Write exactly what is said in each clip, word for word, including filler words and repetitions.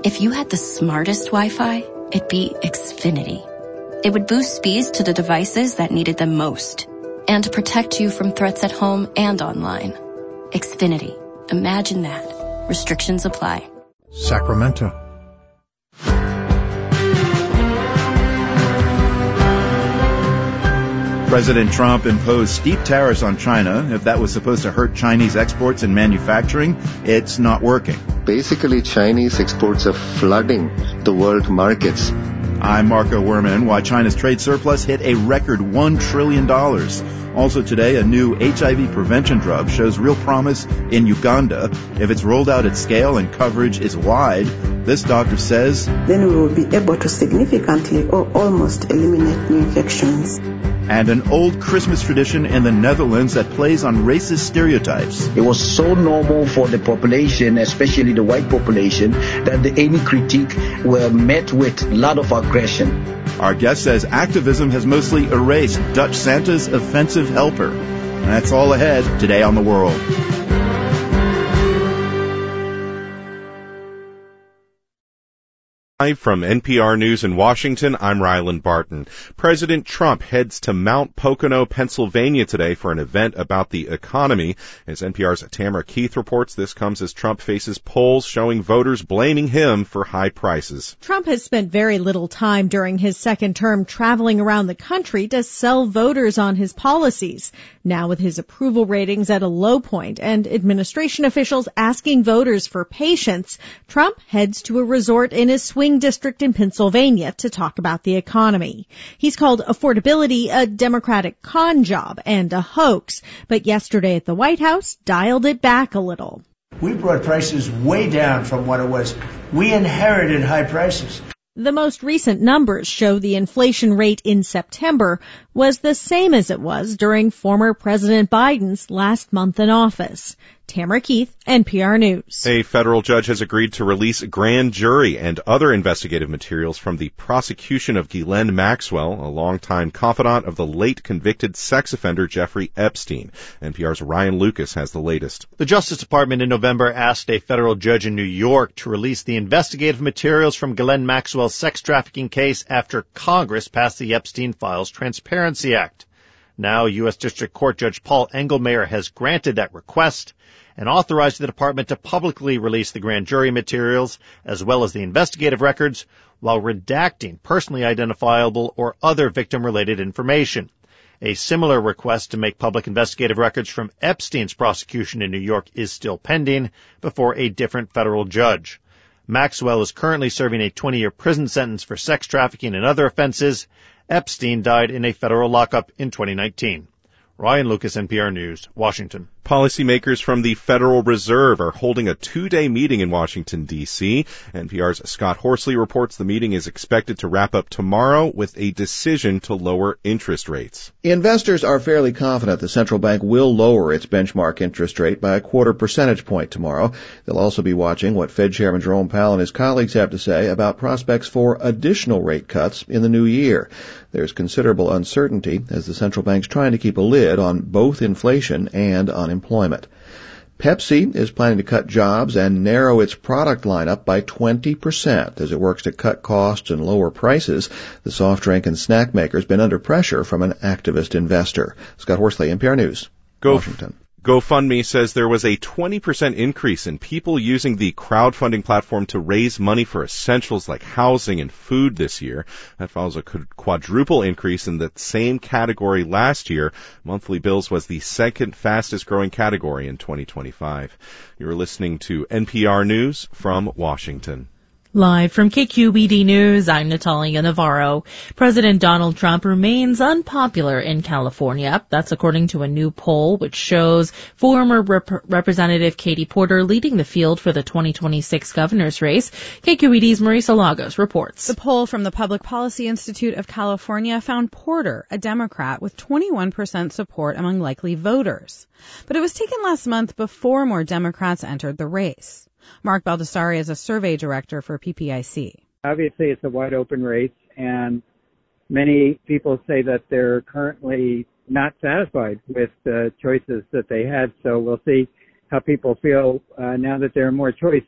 If you had the smartest Wi-Fi, it'd be Xfinity. It would boost speeds to the devices that needed them most and protect you from threats at home and online. Xfinity. Imagine that. Restrictions apply. Sacramento. President Trump imposed steep tariffs on China. If that was supposed to hurt Chinese exports and manufacturing, it's not working. Basically, Chinese exports are flooding the world markets. I'm Marco Werman. Why China's trade surplus hit a record one trillion dollars. Also today, a new H I V prevention drug shows real promise in Uganda. If it's rolled out at scale and coverage is wide, this doctor says, then we will be able to significantly or almost eliminate new infections. And an old Christmas tradition in the Netherlands that plays on racist stereotypes. It was so normal for the population, especially the white population, that the, any critique were met with a lot of aggression. Our guest says activism has mostly erased Dutch Santa's offensive helper. And that's all ahead today on The World. Live from N P R News in Washington, I'm Ryland Barton. President Trump heads to Mount Pocono, Pennsylvania today for an event about the economy. As N P R's Tamara Keith reports, this comes as Trump faces polls showing voters blaming him for high prices. Trump has spent very little time during his second term traveling around the country to sell voters on his policies. Now with his approval ratings at a low point and administration officials asking voters for patience, Trump heads to a resort in his swing district in Pennsylvania to talk about the economy. He's called affordability a Democratic con job and a hoax, but yesterday at the White House dialed it back a little. We brought prices way down from what it was. We inherited high prices. The most recent numbers show the inflation rate in September was the same as it was during former President Biden's last month in office. Tamara Keith, N P R News. A federal judge has agreed to release grand jury and other investigative materials from the prosecution of Ghislaine Maxwell, a longtime confidant of the late convicted sex offender Jeffrey Epstein. N P R's Ryan Lucas has the latest. The Justice Department in November asked a federal judge in New York to release the investigative materials from Ghislaine Maxwell's sex trafficking case after Congress passed the Epstein Files Transparency Act. Now, U S. District Court Judge Paul Engelmayer has granted that request and authorized the department to publicly release the grand jury materials as well as the investigative records while redacting personally identifiable or other victim-related information. A similar request to make public investigative records from Epstein's prosecution in New York is still pending before a different federal judge. Maxwell is currently serving a twenty-year prison sentence for sex trafficking and other offenses. Epstein died in a federal lockup in twenty nineteen. Ryan Lucas, N P R News, Washington. Policymakers from the Federal Reserve are holding a two-day meeting in Washington, D C N P R's Scott Horsley reports the meeting is expected to wrap up tomorrow with a decision to lower interest rates. Investors are fairly confident the central bank will lower its benchmark interest rate by a quarter percentage point tomorrow. They'll also be watching what Fed Chairman Jerome Powell and his colleagues have to say about prospects for additional rate cuts in the new year. There's considerable uncertainty as the central bank's trying to keep a lid on both inflation and unemployment. Pepsi is planning to cut jobs and narrow its product lineup by twenty percent as it works to cut costs and lower prices. The soft drink and snack maker has been under pressure from an activist investor. Scott Horsley, N P R News, Go Washington. GoFundMe says there was a twenty percent increase in people using the crowdfunding platform to raise money for essentials like housing and food this year. That follows a quadruple increase in the same category last year. Monthly bills was the second fastest growing category in twenty twenty-five. You're listening to N P R News from Washington. Live from K Q B D News, I'm Natalia Navarro. President Donald Trump remains unpopular in California. That's according to a new poll which shows former Rep- Representative Katie Porter leading the field for the twenty twenty-six governor's race. K Q B D's Marisa Lagos reports. The poll from the Public Policy Institute of California found Porter, a Democrat, with twenty-one percent support among likely voters. But it was taken last month before more Democrats entered the race. Mark Baldessari is a survey director for P P I C. Obviously, it's a wide open race, and many people say that they're currently not satisfied with the choices that they had. So we'll see how people feel uh, now that there are more choices.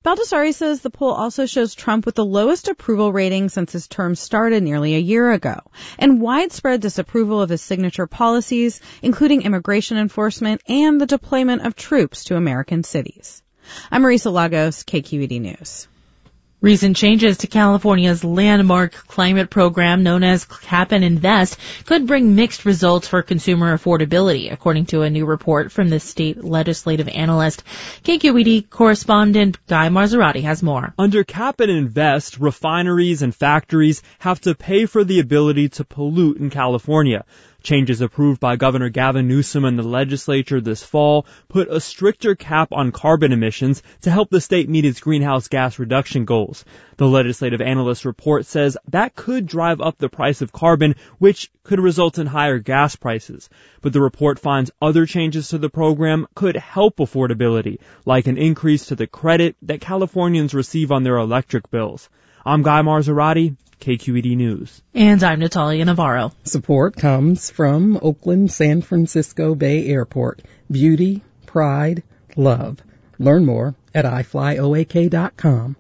Baldessari says the poll also shows Trump with the lowest approval rating since his term started nearly a year ago, and widespread disapproval of his signature policies, including immigration enforcement and the deployment of troops to American cities. I'm Marisa Lagos, K Q E D News. Recent changes to California's landmark climate program known as Cap and Invest could bring mixed results for consumer affordability, according to a new report from the state legislative analyst. K Q E D correspondent Guy Marzorati has more. Under Cap and Invest, refineries and factories have to pay for the ability to pollute in California. Changes approved by Governor Gavin Newsom and the legislature this fall put a stricter cap on carbon emissions to help the state meet its greenhouse gas reduction goals. The legislative analyst report says that could drive up the price of carbon, which could result in higher gas prices. But the report finds other changes to the program could help affordability, like an increase to the credit that Californians receive on their electric bills. I'm Guy Marzorati, K Q E D News. And I'm Natalia Navarro. Support comes from Oakland San Francisco Bay Airport. Beauty, pride, love. Learn more at i fly o a k dot com.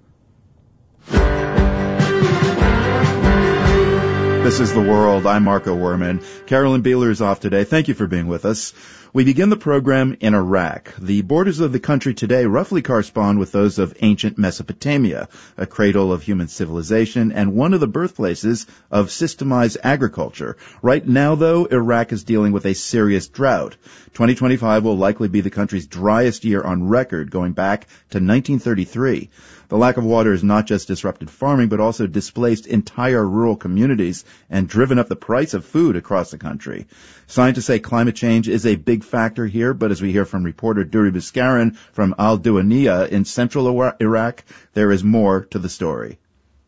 This is The World. I'm Marco Werman. Carolyn Beeler is off today. Thank you for being with us. We begin the program in Iraq. The borders of the country today roughly correspond with those of ancient Mesopotamia, a cradle of human civilization and one of the birthplaces of systemized agriculture. Right now, though, Iraq is dealing with a serious drought. twenty twenty-five will likely be the country's driest year on record, going back to nineteen thirty-three. The lack of water has not just disrupted farming, but also displaced entire rural communities and driven up the price of food across the country. Scientists say climate change is a big factor here, but as we hear from reporter Duri Biskaran from Al-Duwaniya in central Iraq, there is more to the story.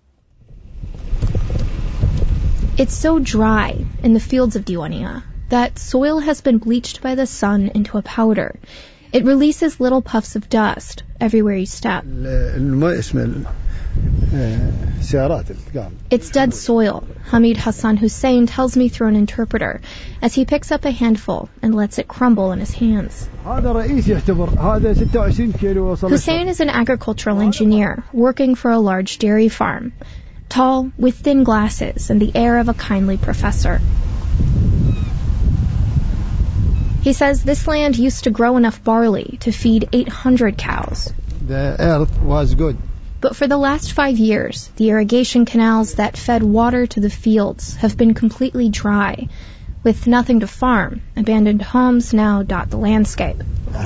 It's so dry in the fields of Diwaniyah that soil has been bleached by the sun into a powder. It releases little puffs of dust everywhere you step. It's dead soil, Hamid Hassan Hussein tells me through an interpreter, as he picks up a handful and lets it crumble in his hands. Hussein is an agricultural engineer working for a large dairy farm, tall, with thin glasses and the air of a kindly professor. He says this land used to grow enough barley to feed eight hundred cows. The earth was good. But for the last five years, the irrigation canals that fed water to the fields have been completely dry. With nothing to farm, abandoned homes now dot the landscape.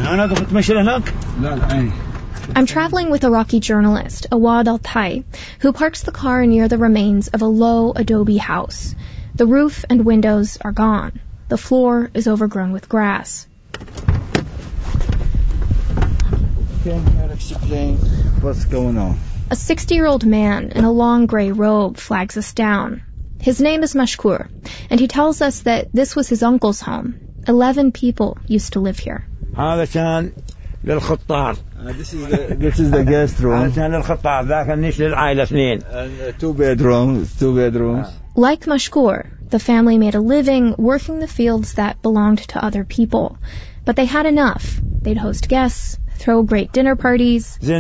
I'm traveling with Iraqi journalist Awad Al-Tai, who parks the car near the remains of a low adobe house. The roof and windows are gone. The floor is overgrown with grass. What's going on? A sixty-year-old man in a long gray robe flags us down. His name is Mashkur, and he tells us that this was his uncle's home. Eleven people used to live here. Uh, this is the, this is the guest room. And two bedrooms, two bedrooms. Like Mashkur, the family made a living working the fields that belonged to other people. But they had enough. They'd host guests, throw great dinner parties. I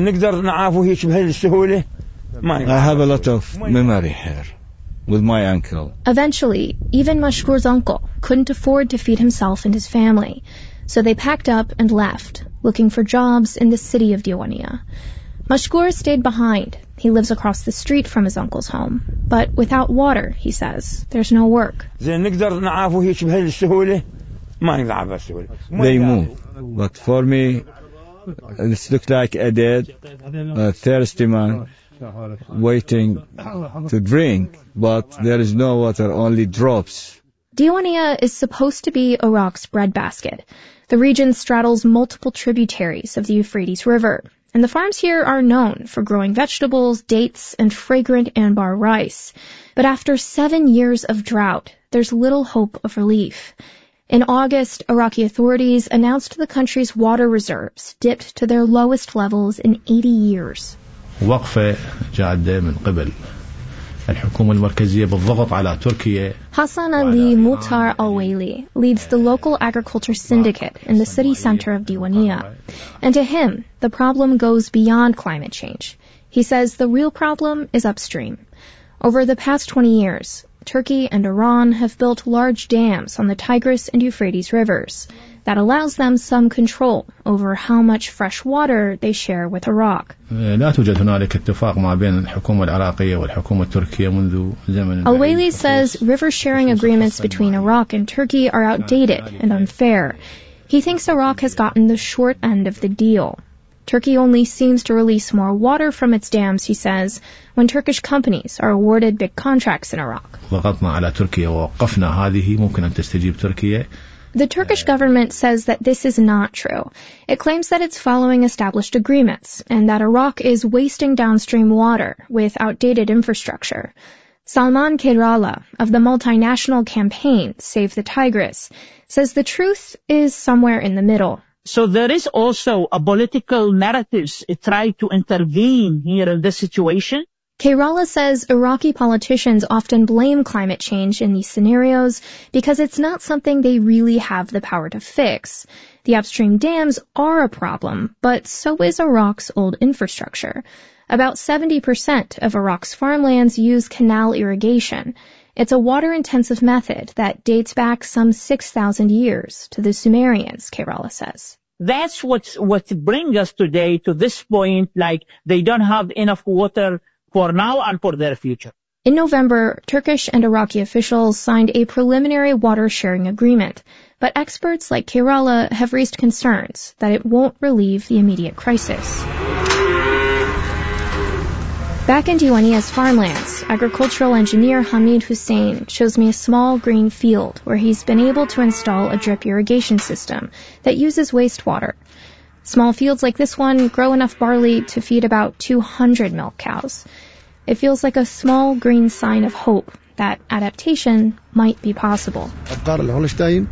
have a lot of memory here with my uncle. Eventually, even Mashkur's uncle couldn't afford to feed himself and his family. So they packed up and left, looking for jobs in the city of Diwaniyah. Mashkur stayed behind. He lives across the street from his uncle's home. But without water, he says, there's no work. They move. But for me, it looked like a dead, a thirsty man waiting to drink. But there is no water, only drops. Diwaniyah is supposed to be Iraq's breadbasket. The region straddles multiple tributaries of the Euphrates River. And the farms here are known for growing vegetables, dates, and fragrant Anbar rice. But after seven years of drought, there's little hope of relief. In August, Iraqi authorities announced the country's water reserves dipped to their lowest levels in eighty years. الحكومة المركزية بالضغط على تركيا. Hassan Ali Mukhtar Al-Waili leads the local agriculture syndicate in the city center of Diwania. And to him, the problem goes beyond climate change. He says the real problem is upstream. Over the past twenty years, Turkey and Iran have built large dams on the Tigris and Euphrates rivers that allows them some control over how much fresh water they share with Iraq. لا توجد هنالك اتفاق ما بين الحكومة العراقية والحكومة التركية منذ زمن. Al-Waili says river sharing agreements between Iraq and Turkey are outdated and unfair. He thinks Iraq has gotten the short end of the deal. Turkey only seems to release more water from its dams, he says, when Turkish companies are awarded big contracts in Iraq. ضغطنا على تركيا ووقفنا هذه ممكن أن تستجيب تركيا. The Turkish government says that this is not true. It claims that it's following established agreements and that Iraq is wasting downstream water with outdated infrastructure. Salman Kerala of the multinational campaign Save the Tigris says the truth is somewhere in the middle. So there is also a political narrative trying to intervene here in this situation. Kerala says Iraqi politicians often blame climate change in these scenarios because it's not something they really have the power to fix. The upstream dams are a problem, but so is Iraq's old infrastructure. About seventy percent of Iraq's farmlands use canal irrigation. It's a water-intensive method that dates back some six thousand years to the Sumerians, Kerala says. That's what's, what brings us today to this point, like they don't have enough water for now and for their future. In November, Turkish and Iraqi officials signed a preliminary water-sharing agreement, but experts like Kerala have raised concerns that it won't relieve the immediate crisis. Back in Diwania's farmlands, agricultural engineer Hamid Hussein shows me a small green field where he's been able to install a drip irrigation system that uses wastewater. Small fields like this one grow enough barley to feed about two hundred milk cows. It feels like a small green sign of hope that adaptation might be possible. Hussein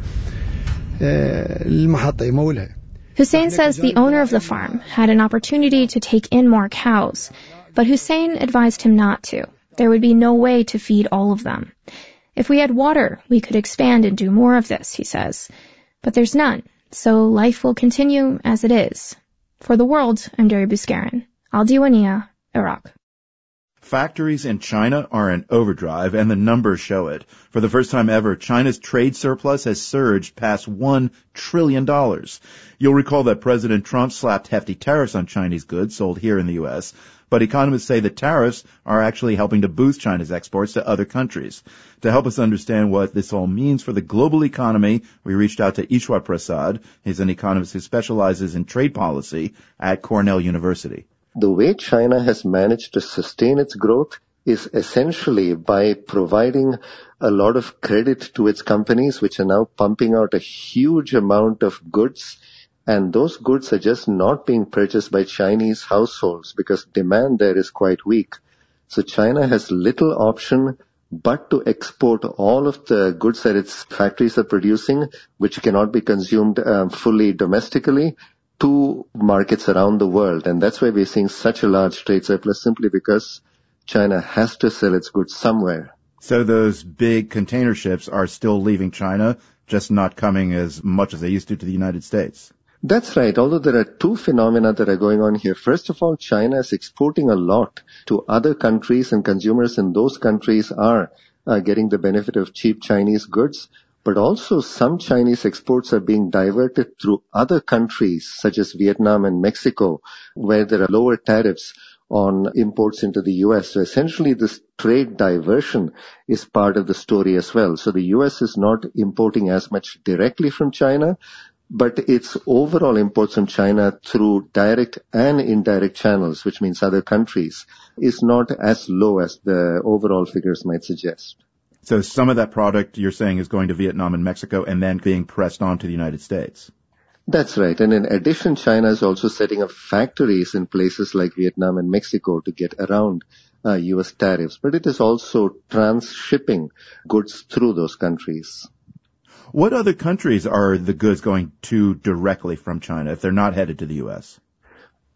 says the owner of the farm had an opportunity to take in more cows, but Hussein advised him not to. There would be no way to feed all of them. If we had water, we could expand and do more of this, he says. But there's none, so life will continue as it is. For The World, I'm Dari Buskarin. Al Diwania, Iraq. Factories in China are in overdrive, and the numbers show it. For the first time ever, China's trade surplus has surged past one trillion dollars. You'll recall that President Trump slapped hefty tariffs on Chinese goods sold here in the U S, but economists say the tariffs are actually helping to boost China's exports to other countries. To help us understand what this all means for the global economy, we reached out to Ishwar Prasad. He's an economist who specializes in trade policy at Cornell University. The way China has managed to sustain its growth is essentially by providing a lot of credit to its companies, which are now pumping out a huge amount of goods. And those goods are just not being purchased by Chinese households because demand there is quite weak. So China has little option but to export all of the goods that its factories are producing, which cannot be consumed um, fully domestically, to markets around the world. And that's why we're seeing such a large trade surplus, simply because China has to sell its goods somewhere. So those big container ships are still leaving China, just not coming as much as they used to to the United States. That's right, although there are two phenomena that are going on here. First of all, China is exporting a lot to other countries, and consumers in those countries are uh, getting the benefit of cheap Chinese goods. But also some Chinese exports are being diverted through other countries, such as Vietnam and Mexico, where there are lower tariffs on imports into the U S. So essentially this trade diversion is part of the story as well. So the U S is not importing as much directly from China, but its overall imports from China through direct and indirect channels, which means other countries, is not as low as the overall figures might suggest. So some of that product you're saying is going to Vietnam and Mexico and then being pressed on to the United States. That's right. And in addition, China is also setting up factories in places like Vietnam and Mexico to get around uh, U S tariffs. But it is also trans-shipping goods through those countries. What other countries are the goods going to directly from China if they're not headed to the U S?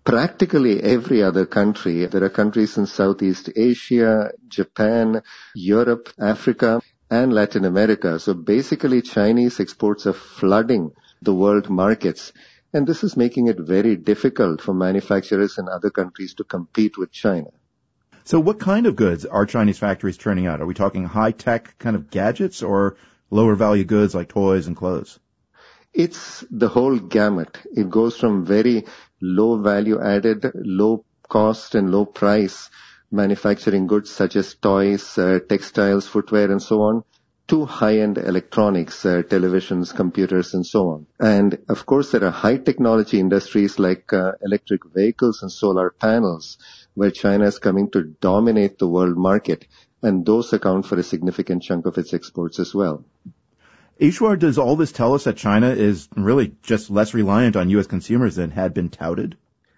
practically every other country. There are countries in Southeast Asia, Japan, Europe, Africa, and Latin America. So basically, Chinese exports are flooding the world markets. And this is making it very difficult for manufacturers in other countries to compete with China. So what kind of goods are Chinese factories turning out? Are we talking high-tech kind of gadgets or lower-value goods like toys and clothes? It's the whole gamut. It goes from very low value added, low cost and low price manufacturing goods such as toys, uh, textiles, footwear and so on, to high-end electronics, uh, televisions, computers and so on. And of course there are high technology industries like uh, electric vehicles and solar panels where China is coming to dominate the world market, and those account for a significant chunk of its exports as well. Ishwar, does all this tell us that China is really just less reliant on U S consumers than had been touted?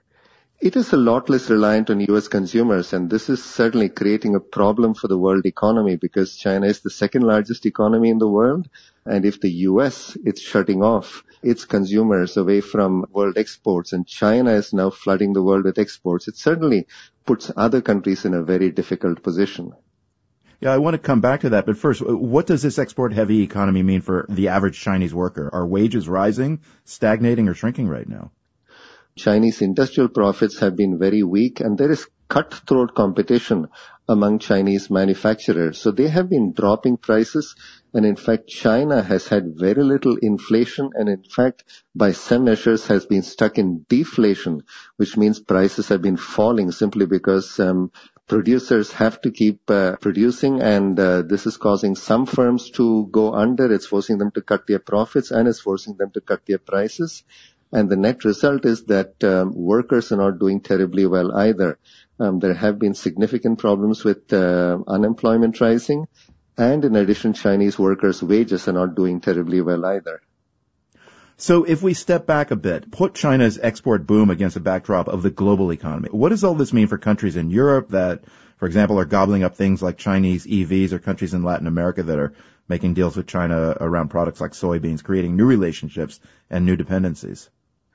It is a lot less reliant on U S consumers, and this is certainly creating a problem for the world economy because China is the second largest economy in the world, and if the U S is shutting off its consumers away from world exports and China is now flooding the world with exports, it certainly puts other countries in a very difficult position. Yeah, I want to come back to that, but first, what does this export-heavy economy mean for the average Chinese worker? Are wages rising, stagnating, or shrinking right now? Chinese industrial profits have been very weak, and there is cutthroat competition among Chinese manufacturers. So they have been dropping prices, and in fact, China has had very little inflation, and in fact, by some measures has been stuck in deflation, which means prices have been falling simply because um, producers have to keep uh, producing, and uh, this is causing some firms to go under. It's forcing them to cut their profits, and it's forcing them to cut their prices. And the net result is that um, workers are not doing terribly well either. Um, there have been significant problems with uh, unemployment rising, and in addition, Chinese workers' wages are not doing terribly well either. So if we step back a bit, put China's export boom against the backdrop of the global economy, what does all this mean for countries in Europe that, for example, are gobbling up things like Chinese E Vs, or countries in Latin America that are making deals with China around products like soybeans, creating new relationships and new dependencies?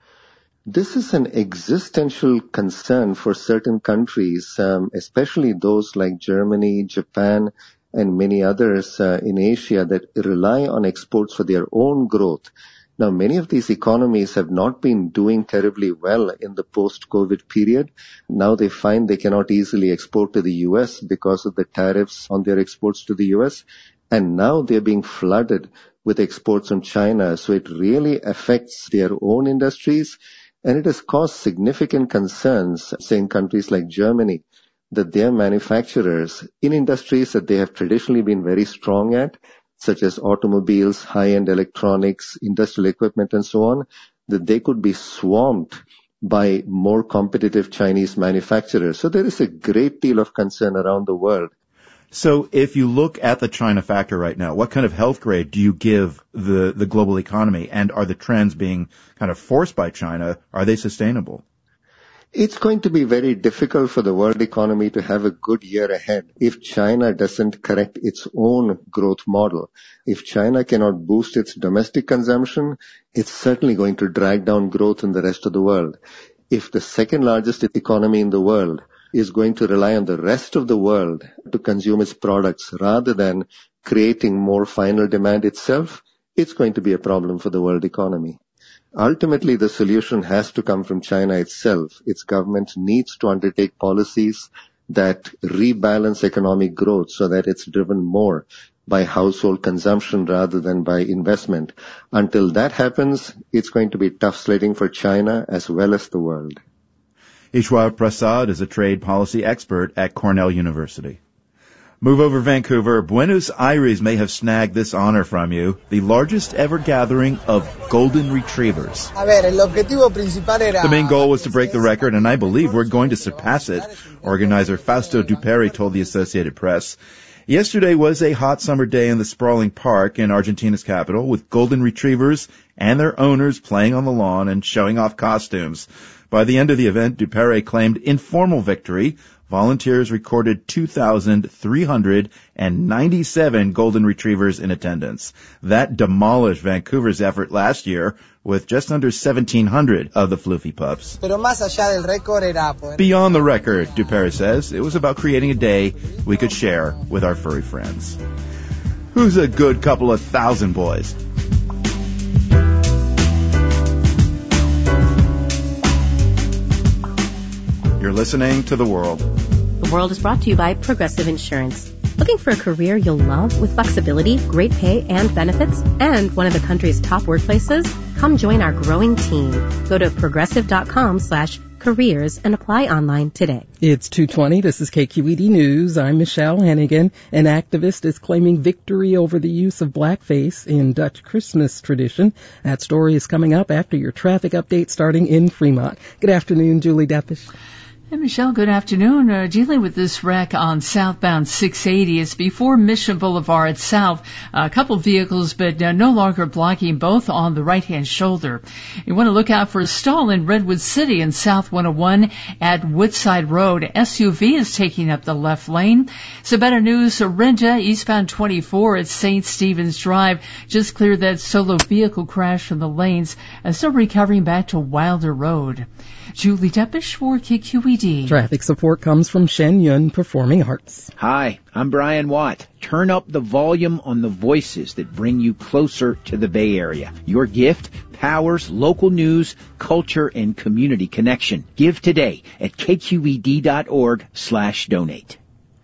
This is an existential concern for certain countries, um, especially those like Germany, Japan, and many others uh, in Asia that rely on exports for their own growth. Now, many of these economies have not been doing terribly well in the post-COVID period. Now they find they cannot easily export to the U S because of the tariffs on their exports to the U S. And now they're being flooded with exports from China. So it really affects their own industries. And it has caused significant concerns, say in countries like Germany, that their manufacturers in industries that they have traditionally been very strong at, such as automobiles, high-end electronics, industrial equipment, and so on, that they could be swamped by more competitive Chinese manufacturers. So there is a great deal of concern around the world. So if you look at the China factor right now, what kind of health grade do you give the, the global economy? And are the trends being kind of forced by China, are they sustainable? It's going to be very difficult for the world economy to have a good year ahead if China doesn't correct its own growth model. If China cannot boost its domestic consumption, it's certainly going to drag down growth in the rest of the world. If the second largest economy in the world is going to rely on the rest of the world to consume its products rather than creating more final demand itself, it's going to be a problem for the world economy. Ultimately, the solution has to come from China itself. Its government needs to undertake policies that rebalance economic growth so that it's driven more by household consumption rather than by investment. Until that happens, it's going to be tough sledding for China as well as the world. Ishwar Prasad is a trade policy expert at Cornell University. Move over Vancouver. Buenos Aires may have snagged this honor from you, the largest ever gathering of golden retrievers. The main goal was to break the record, and I believe we're going to surpass it, organizer Fausto Duperi told the Associated Press. Yesterday was a hot summer day in the sprawling park in Argentina's capital, with golden retrievers and their owners playing on the lawn and showing off costumes. By the end of the event, Dupere claimed informal victory. Volunteers recorded two thousand three hundred ninety-seven golden retrievers in attendance. That demolished Vancouver's effort last year with just under seventeen hundred of the floofy pups. Beyond the record, Dupere says, it was about creating a day we could share with our furry friends. Who's a good couple of thousand boys? You're listening to The World. The World is brought to you by Progressive Insurance. Looking for a career you'll love with flexibility, great pay, and benefits, and one of the country's top workplaces? Come join our growing team. Go to progressive.com slash careers and apply online today. It's two twenty. This is K Q E D News. I'm Michelle Hennigan. An activist is claiming victory over the use of blackface in Dutch Christmas tradition. That story is coming up after your traffic update starting in Fremont. Good afternoon, Julie Deppish. Hey, Michelle, good afternoon. Uh, dealing with this wreck on southbound six eighty. It's before Mission Boulevard South. A couple vehicles, but uh, no longer blocking, both on the right-hand shoulder. You want to look out for a stall in Redwood City in South one oh one at Woodside Road. S U V is taking up the left lane. So better news, Orinda, eastbound twenty-four at Saint Stephen's Drive. Just cleared that solo vehicle crash from the lanes. Uh, still recovering back to Wilder Road. Julie Deppish for K Q E D. Traffic support comes from Shen Yun Performing Arts. Hi, I'm Brian Watt. Turn up the volume on the voices that bring you closer to the Bay Area. Your gift powers local news, culture, and community connection. Give today at kqed.org slash donate.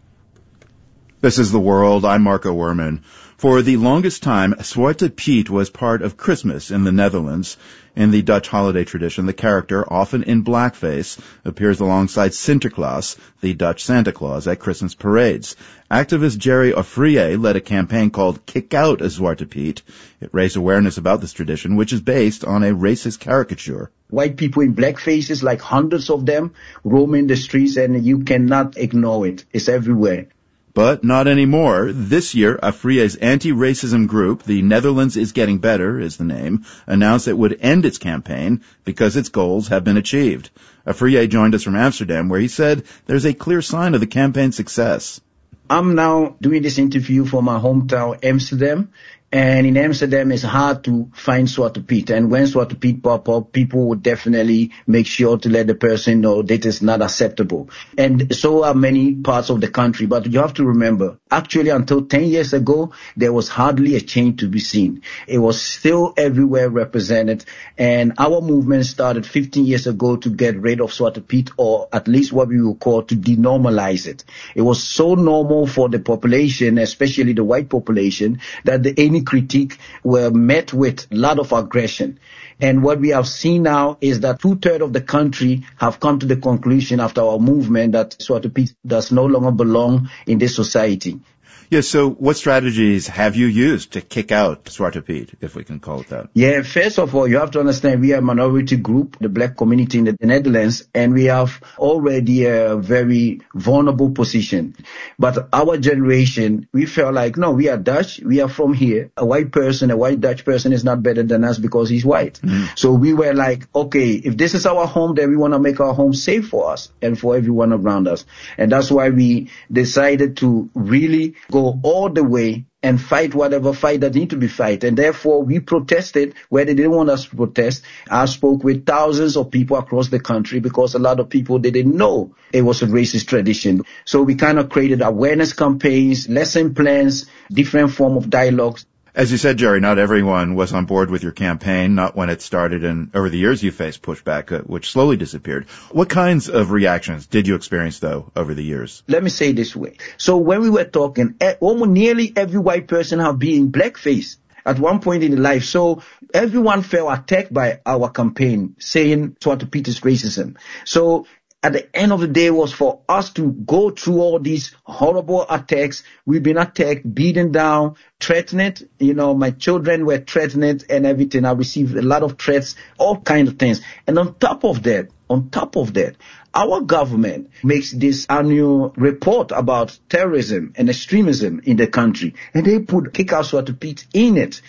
This is The World. I'm Marco Werman. For the longest time, Zwarte Piet was part of Christmas in the Netherlands. In the Dutch holiday tradition, the character, often in blackface, appears alongside Sinterklaas, the Dutch Santa Claus, at Christmas parades. Activist Jerry Offrier led a campaign called Kick Out a Zwarte Piet. It raised awareness about this tradition, which is based on a racist caricature. White people in black faces, like hundreds of them, roaming the streets, and you cannot ignore it. It's everywhere. But not anymore. This year, Afria's anti-racism group, The Netherlands is Getting Better is the name, announced it would end its campaign because its goals have been achieved. Afria joined us from Amsterdam, where he said there's a clear sign of the campaign's success. I'm now doing this interview for my hometown, Amsterdam. And in Amsterdam, it's hard to find Zwarte Piet. And when Zwarte Piet pop up, people would definitely make sure to let the person know that is not acceptable. And so are many parts of the country. But you have to remember, actually, until ten years ago, there was hardly a change to be seen. It was still everywhere represented. And our movement started fifteen years ago to get rid of Zwarte Piet, or at least what we would call to denormalize it. It was so normal for the population, especially the white population, that the any critique were met with a lot of aggression. And what we have seen now is that two-thirds of the country have come to the conclusion after our movement that Zwarte Piet does no longer belong in this society. Yes, so what strategies have you used to kick out Zwarte Piet, if we can call it that? Yeah, first of all, you have to understand we are a minority group, the black community in the Netherlands, and we have already a very vulnerable position. But our generation, we felt like, no, we are Dutch, we are from here. A white person, a white Dutch person is not better than us because he's white. Mm-hmm. So we were like, okay, if this is our home, then we want to make our home safe for us and for everyone around us. And that's why we decided to really go Go all the way and fight whatever fight that need to be fight. And therefore, we protested where they didn't want us to protest. I spoke with thousands of people across the country because a lot of people, they didn't know it was a racist tradition. So we kind of created awareness campaigns, lesson plans, different form of dialogues. As you said, Jerry, not everyone was on board with your campaign, not when it started, and over the years you faced pushback, uh, which slowly disappeared. What kinds of reactions did you experience, though, over the years? Let me say it this way. So when we were talking, almost nearly every white person have been in blackface at one point in their life. So everyone felt attacked by our campaign, saying Zwarte Piet is racism. So at the end of the day was for us to go through all these horrible attacks. We've been attacked, beaten down, threatened. You know, my children were threatened and everything. I received a lot of threats, all kinds of things. And on top of that, on top of that, our government makes this annual report about terrorism and extremism in the country. And they put Kick Out Zwarte Piet in it.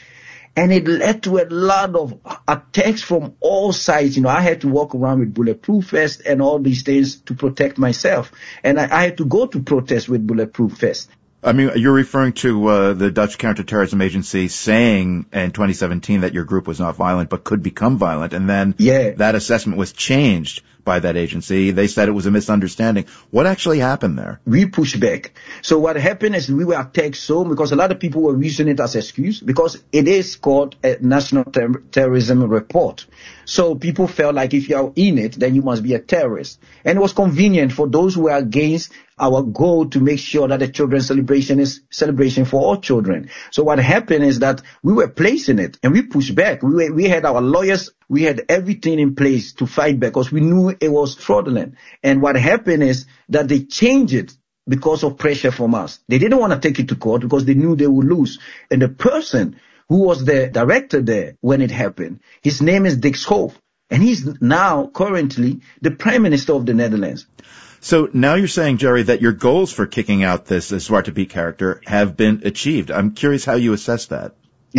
And it led to a lot of attacks from all sides. You know, I had to walk around with bulletproof vests and all these things to protect myself. And I, I had to go to protest with bulletproof vests. I mean, you're referring to uh, the Dutch Counterterrorism Agency saying in twenty seventeen that your group was not violent but could become violent, and then yeah. that assessment was changed by that agency. They said it was a misunderstanding. What actually happened there? We pushed back. So what happened is we were attacked so because a lot of people were using it as excuse because it is called a national ter- terrorism report. So people felt like if you are in it, then you must be a terrorist. And it was convenient for those who were against our goal to make sure that the children's celebration is celebration for all children. So what happened is that we were placing it and we pushed back. We were, we had our lawyers, we had everything in place to fight back because we knew it was fraudulent. And what happened is that they changed it because of pressure from us. They didn't want to take it to court because they knew they would lose. And the person who was the director there when it happened, his name is Dick Schoof. And he's now currently the Prime Minister of the Netherlands. So now you're saying, Jerry, that your goals for kicking out this Zwarte Piet character have been achieved. I'm curious how you assess that.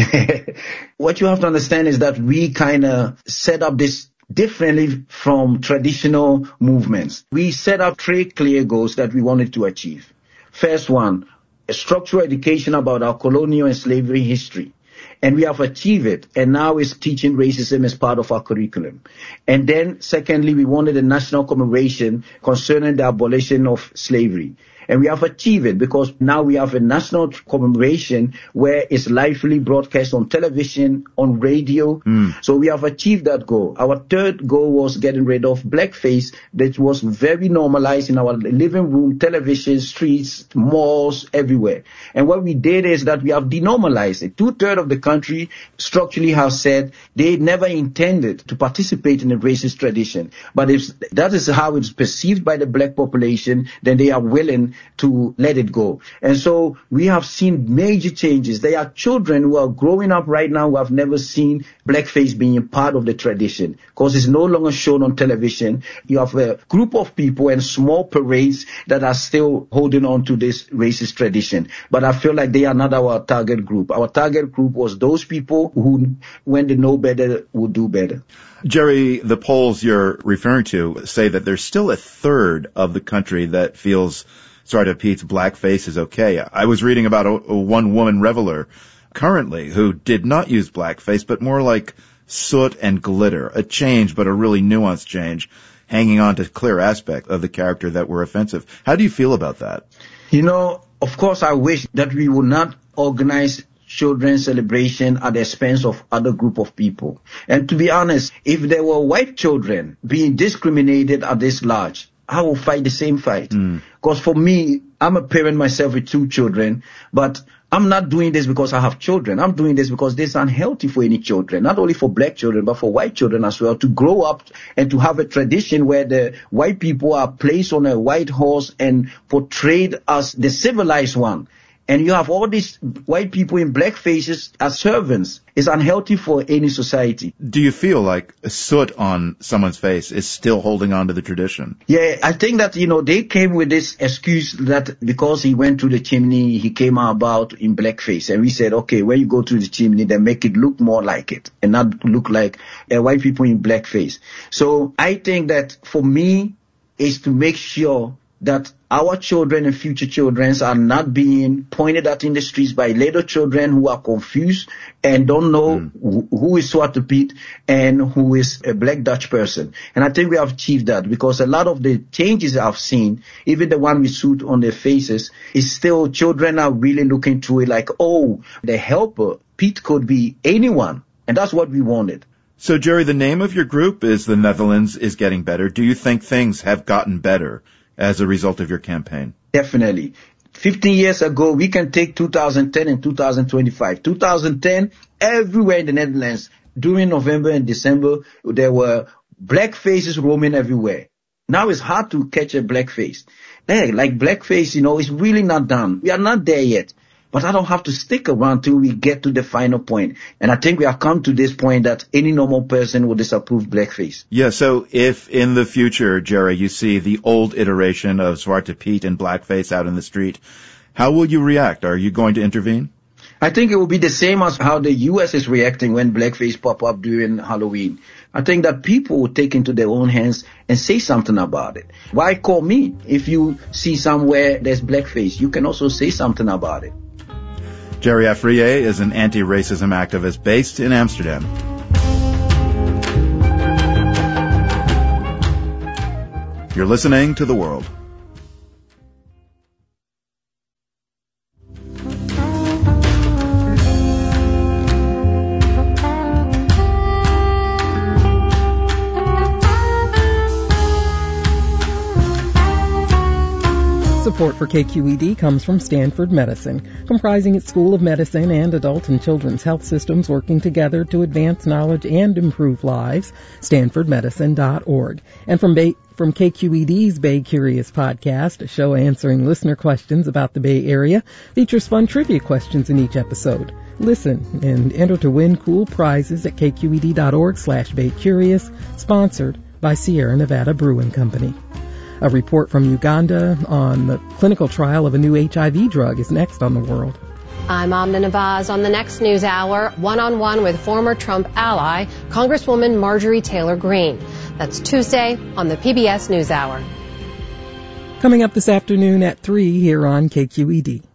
What you have to understand is that we kind of set up this differently from traditional movements. We set up three clear goals that we wanted to achieve. First one, a structural education about our colonial and slavery history. And we have achieved it. And now it's teaching racism as part of our curriculum. And then secondly, we wanted a national commemoration concerning the abolition of slavery. And we have achieved it because now we have a national commemoration where it's lively broadcast on television, on radio. Mm. So we have achieved that goal. Our third goal was getting rid of blackface that was very normalized in our living room, television, streets, malls, everywhere. And what we did is that we have denormalized it. Two-thirds of the country structurally have said they never intended to participate in a racist tradition. But if that is how it's perceived by the black population, then they are willing to let it go. And so we have seen major changes. There are children who are growing up right now who have never seen blackface being part of the tradition because it's no longer shown on television. You have a group of people and small parades that are still holding on to this racist tradition. But I feel like they are not our target group. Our target group was those people who, when they know better, will do better. Jerry, the polls you're referring to say that there's still a third of the country that feels Zwarte Piet's blackface is okay. I was reading about a, a one-woman reveler currently who did not use blackface, but more like soot and glitter, a change, but a really nuanced change, hanging on to clear aspects of the character that were offensive. How do you feel about that? You know, of course, I wish that we would not organize children's celebration at the expense of other group of people. And to be honest, if there were white children being discriminated at this large, I will fight the same fight. Because mm. for me, I'm a parent myself with two children, but I'm not doing this because I have children. I'm doing this because this is unhealthy for any children, not only for black children, but for white children as well, to grow up and to have a tradition where the white people are placed on a white horse and portrayed as the civilized one. And you have all these white people in black faces as servants. It's unhealthy for any society. Do you feel like soot on someone's face is still holding on to the tradition? Yeah, I think that, you know, they came with this excuse that because he went through the chimney, he came about in blackface. And we said, okay, when you go through the chimney, then make it look more like it and not look like uh, white people in blackface. So I think that for me is to make sure that our children and future children are not being pointed at in the streets by little children who are confused and don't know mm. who is Zwarte Piet and who is a black Dutch person. And I think we have achieved that because a lot of the changes I've seen, even the one with soot on their faces, is still children are really looking through it like, oh, the helper, Piet could be anyone. And that's what we wanted. So, Jerry, the name of your group is The Netherlands is Getting Better. Do you think things have gotten better as a result of your campaign? Definitely. fifteen years ago, we can take two thousand ten and two thousand twenty-five. two thousand ten, everywhere in the Netherlands, during November and December, there were black faces roaming everywhere. Now it's hard to catch a black face. Hey, like blackface, you know, it's really not done. We are not there yet. But I don't have to stick around till we get to the final point. And I think we have come to this point that any normal person will disapprove blackface. Yeah, so if in the future, Jerry, you see the old iteration of Zwarte Piet and blackface out in the street, how will you react? Are you going to intervene? I think it will be the same as how the U S is reacting when blackface pop up during Halloween. I think that people will take into their own hands and say something about it. Why call me? If you see somewhere there's blackface, you can also say something about it. Jerry Afriyie is an anti-racism activist based in Amsterdam. You're listening to The World. Support for K Q E D comes from Stanford Medicine, comprising its School of Medicine and adult and children's health systems working together to advance knowledge and improve lives, stanford medicine dot org. And from Bay, from K Q E D's Bay Curious podcast, a show answering listener questions about the Bay Area, features fun trivia questions in each episode. Listen and enter to win cool prizes at k q e d dot org slash Bay Curious, sponsored by Sierra Nevada Brewing Company. A report from Uganda on the clinical trial of a new H I V drug is next on The World. I'm Amna Navaz on the next News Hour, one-on-one with former Trump ally, Congresswoman Marjorie Taylor Greene. That's Tuesday on the P B S News Hour. Coming up this afternoon at three here on K Q E D.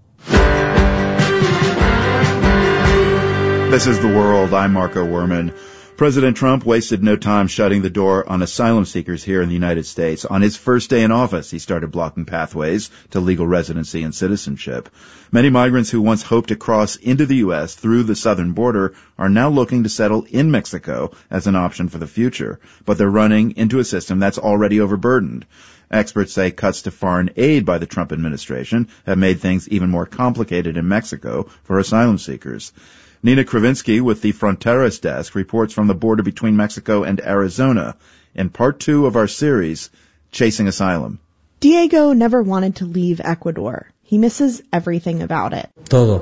This is The World. I'm Marco Werman. President Trump wasted no time shutting the door on asylum seekers here in the United States. On his first day in office, he started blocking pathways to legal residency and citizenship. Many migrants who once hoped to cross into the U S through the southern border are now looking to settle in Mexico as an option for the future, but they're running into a system that's already overburdened. Experts say cuts to foreign aid by the Trump administration have made things even more complicated in Mexico for asylum seekers. Nina Kravinsky with the Fronteras Desk reports from the border between Mexico and Arizona in part two of our series, Chasing Asylum. Diego never wanted to leave Ecuador. He misses everything about it. Todo.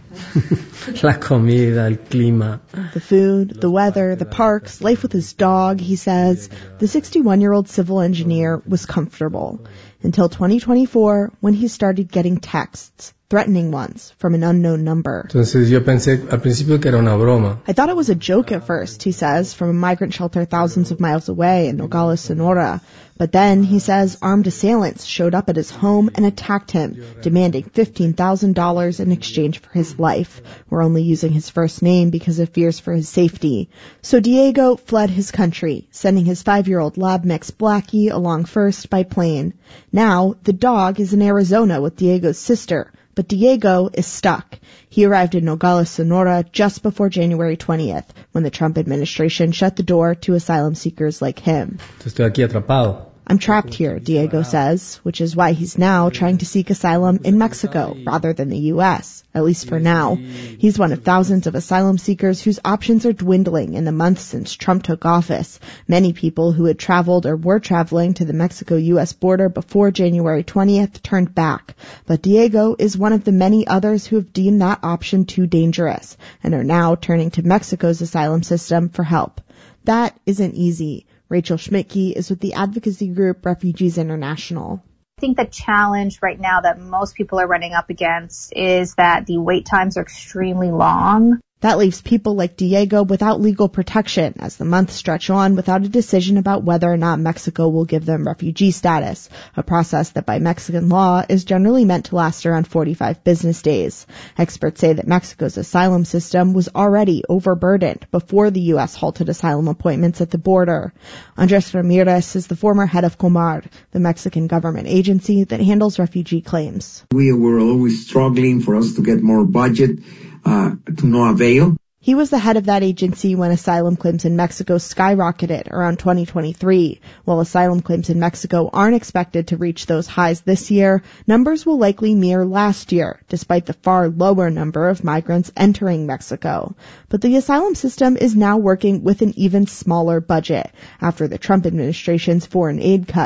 La comida, el clima. The food, the weather, the parks, life with his dog, he says. The sixty-one-year-old civil engineer was comfortable until twenty twenty-four when he started getting texts, threatening ones, from an unknown number. Entonces yo pensé al principio que era una broma. I thought it was a joke at first, he says, from a migrant shelter thousands of miles away in Nogales, Sonora. But then, he says, armed assailants showed up at his home and attacked him, demanding fifteen thousand dollars in exchange for his life. We're only using his first name because of fears for his safety. So Diego fled his country, sending his five-year-old lab mix Blackie along first by plane. Now, the dog is in Arizona with Diego's sister. But Diego is stuck. He arrived in Nogales, Sonora just before January twentieth, when the Trump administration shut the door to asylum seekers like him. Estoy aquí atrapado. I'm trapped here, Diego says, which is why he's now trying to seek asylum in Mexico rather than the U S, at least for now. He's one of thousands of asylum seekers whose options are dwindling in the months since Trump took office. Many people who had traveled or were traveling to the Mexico-U S border before January twentieth turned back. But Diego is one of the many others who have deemed that option too dangerous and are now turning to Mexico's asylum system for help. That isn't easy. Rachel Schmidtke is with the advocacy group Refugees International. I think the challenge right now that most people are running up against is that the wait times are extremely long. That leaves people like Diego without legal protection as the months stretch on without a decision about whether or not Mexico will give them refugee status, a process that by Mexican law is generally meant to last around forty-five business days. Experts say that Mexico's asylum system was already overburdened before the U S halted asylum appointments at the border. Andres Ramirez is the former head of Comar, the Mexican government agency that handles refugee claims. We were always struggling for us to get more budget. Uh, to no avail. He was the head of that agency when asylum claims in Mexico skyrocketed around twenty twenty-three. While asylum claims in Mexico aren't expected to reach those highs this year, numbers will likely mirror last year, despite the far lower number of migrants entering Mexico. But the asylum system is now working with an even smaller budget after the Trump administration's foreign aid cuts.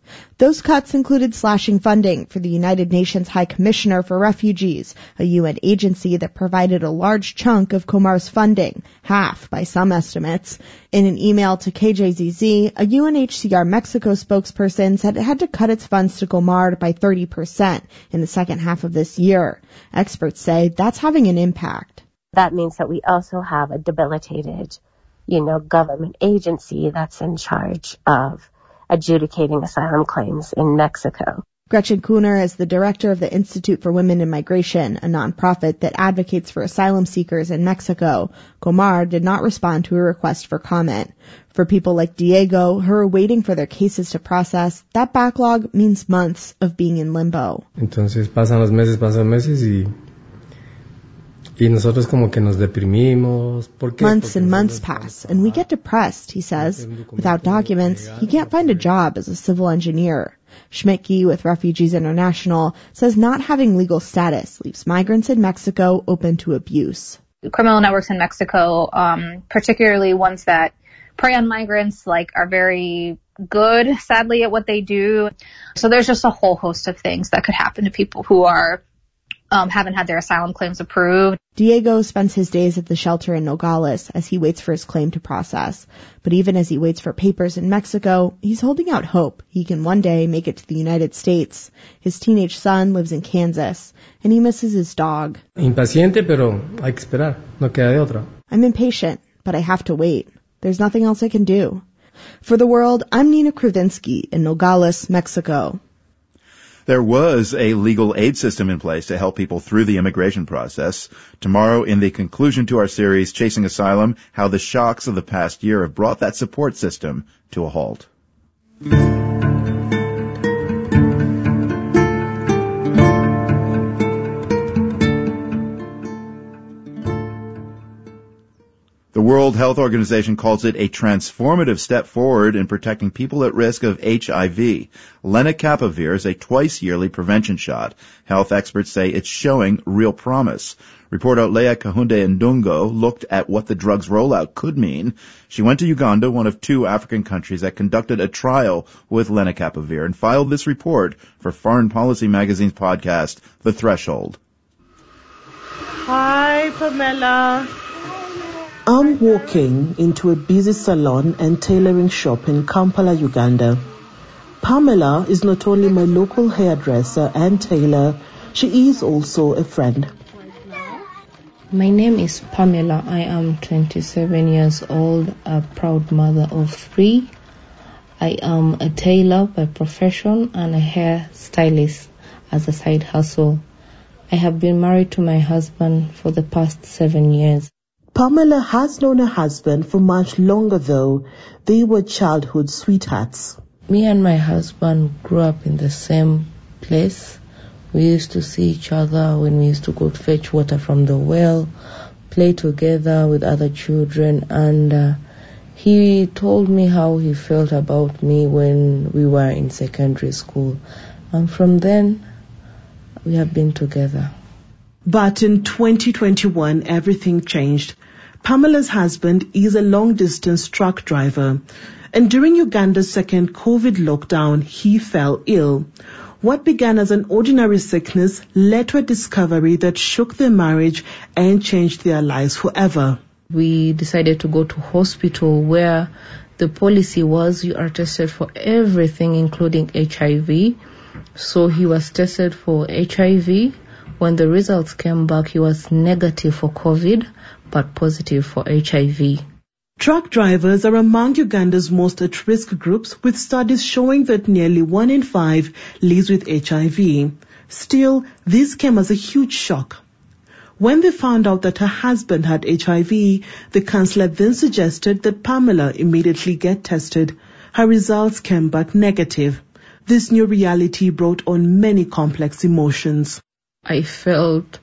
Those cuts included slashing funding for the United Nations High Commissioner for Refugees, a U N agency that provided a large chunk of Comar's funding, half by some estimates. In an email to K J Z Z, a U N H C R Mexico spokesperson said it had to cut its funds to Comar by thirty percent in the second half of this year. Experts say that's having an impact. That means that we also have a debilitated, you know, government agency that's in charge of adjudicating asylum claims in Mexico. Gretchen Kuhner is the director of the Institute for Women in Migration, a nonprofit that advocates for asylum seekers in Mexico. Comar did not respond to a request for comment. For people like Diego, who are waiting for their cases to process, that backlog means months of being in limbo. Entonces pasan los meses, pasan meses y Y nosotros como que nos deprimimos. ¿Por qué? Months and months pass, and we get depressed, he says. Without documents, he can't find a job as a civil engineer. Schmidtke with Refugees International says not having legal status leaves migrants in Mexico open to abuse. Criminal networks in Mexico, um, particularly ones that prey on migrants, like, are very good, sadly, at what they do. So there's just a whole host of things that could happen to people who are Um, haven't had their asylum claims approved. Diego spends his days at the shelter in Nogales as he waits for his claim to process. But even as he waits for papers in Mexico, he's holding out hope he can one day make it to the United States. His teenage son lives in Kansas, and he misses his dog. Impaciente, pero hay que esperar. No queda de otra. I'm impatient, but I have to wait. There's nothing else I can do. For The World, I'm Nina Kruvinsky in Nogales, Mexico. There was a legal aid system in place to help people through the immigration process. Tomorrow, in the conclusion to our series, Chasing Asylum, how the shocks of the past year have brought that support system to a halt. The World Health Organization calls it a transformative step forward in protecting people at risk of H I V. Lenacapavir is a twice-yearly prevention shot. Health experts say it's showing real promise. Reporter Leah Kahunde Ndungo looked at what the drug's rollout could mean. She went to Uganda, one of two African countries that conducted a trial with lenacapavir, and filed this report for Foreign Policy Magazine's podcast, The Threshold. Hi, Pamela. I'm walking into a busy salon and tailoring shop in Kampala, Uganda. Pamela is not only my local hairdresser and tailor, she is also a friend. My name is Pamela. I am twenty-seven years old, a proud mother of three. I am a tailor by profession and a hair stylist as a side hustle. I have been married to my husband for the past seven years. Pamela has known her husband for much longer, though. They were childhood sweethearts. Me and my husband grew up in the same place. We used to see each other when we used to go to fetch water from the well, play together with other children, and uh, he told me how he felt about me when we were in secondary school. And from then, we have been together. But in twenty twenty-one, everything changed. Pamela's husband is a long-distance truck driver, and during Uganda's second COVID lockdown, he fell ill. What began as an ordinary sickness led to a discovery that shook their marriage and changed their lives forever. We decided to go to hospital where the policy was you are tested for everything, including H I V. So he was tested for H I V. When the results came back, he was negative for COVID, but positive for H I V. Truck drivers are among Uganda's most at-risk groups, with studies showing that nearly one in five lives with H I V. Still, this came as a huge shock. When they found out that her husband had H I V, the counselor then suggested that Pamela immediately get tested. Her results came back negative. This new reality brought on many complex emotions. I felt